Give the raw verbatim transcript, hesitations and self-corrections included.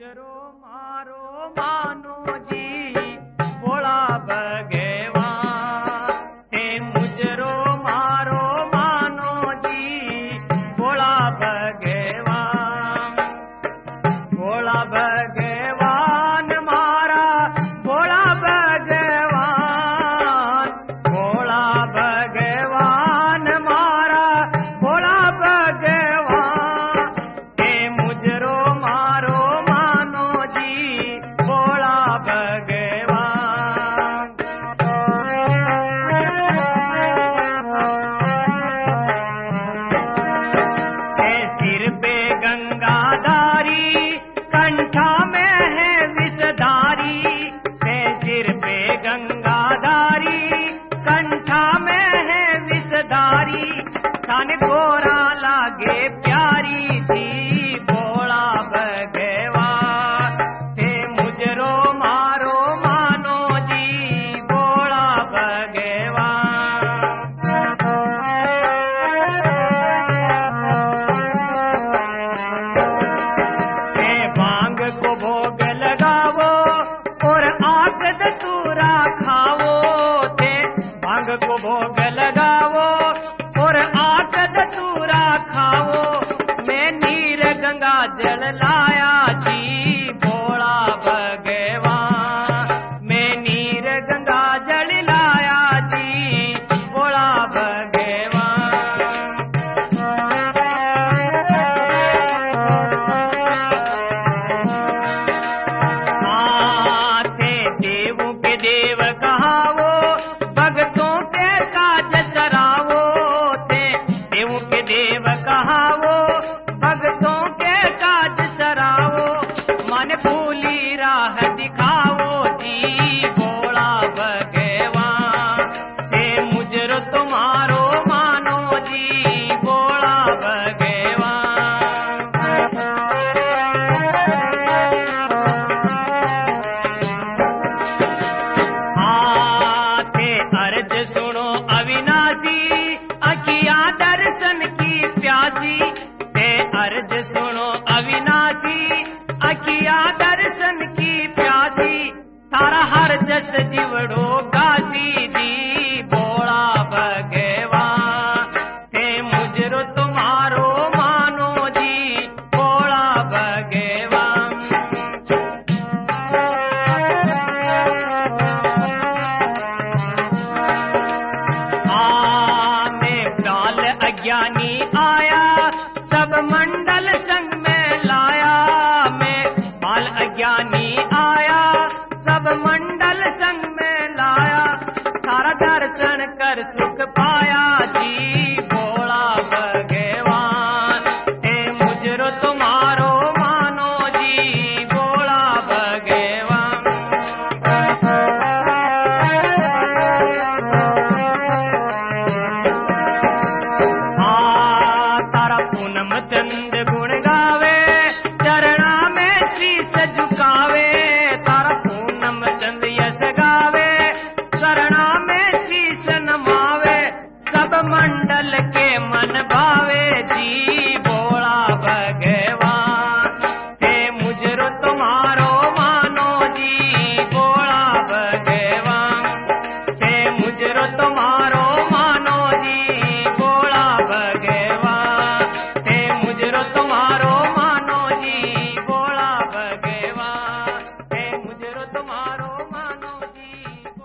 मुजरो मारो मानो जी भोला भगवान, हे मुजरो मारो मानो जी भोला भगवान। भोला भगवान मारा भोला भगवान, भोला भगवान मारा भोला भगवान, हे मुजरो मारो मानो जी भोला भगवान। हे सिर पे गंगाधारी कंठा में है विषधारी, है सिर पे गंगाधारी कंठा में है विषधारी, थाने गोरा लागे प्यारी थी भोला भगवान, हे मुजरो मारो मानो जी भोला भगवान। हे भांग को भोग लगावो और आग धतूरा खावो, थे भांग को भोग लगावो और आग धतूरा खावो, मैं नीर गंगा जल लाया जी भोला भगवान, मैं नीर गंगा जल लाया जी भोला भगवान। थे देवों के देव कहावो भगतों के काज सरावो, थे देवों के देव कहावो भगतों के काज सरावो, मन भूली राह दिखावो जी भोला भगवान, हे मुजरो तुम्हारो मानो जी भोला भगवान। आते अर्ज सुनो अविनाशी अखियां दर्शन की प्यासी, ते अर्ज सुनो अविनाशी अखियां दर्शन की प्यासी, थारा हर जस जीवड़ो गासी जी भोला भगवान, हे मुजरो तुम्हारो मानो जी भोला भगवान। में काल अज्ञानी आया सब मंडल संग में लाया, मैं काल अज्ञानी